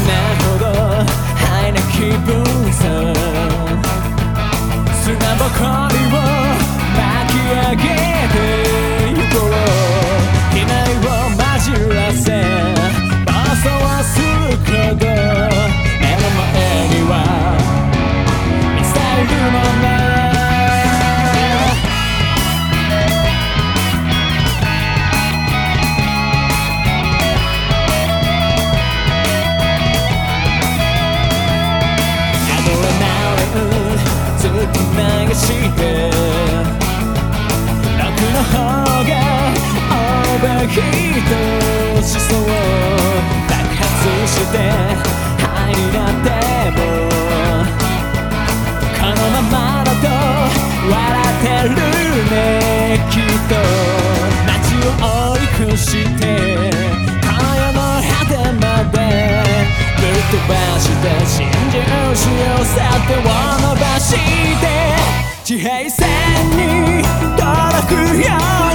ほどハイな気分さ砂ぼこりを巻き上げてゆこう機内を混じらせ暴走はするほど目の前にはミサイルもない流して楽の方がオーバーヒートしそう爆発してハイになってもこのままだと笑ってるねきっと街を追い越して今夜の果てまでぶっ飛ばして真珠しようさ手を伸ばして地平線に届くよ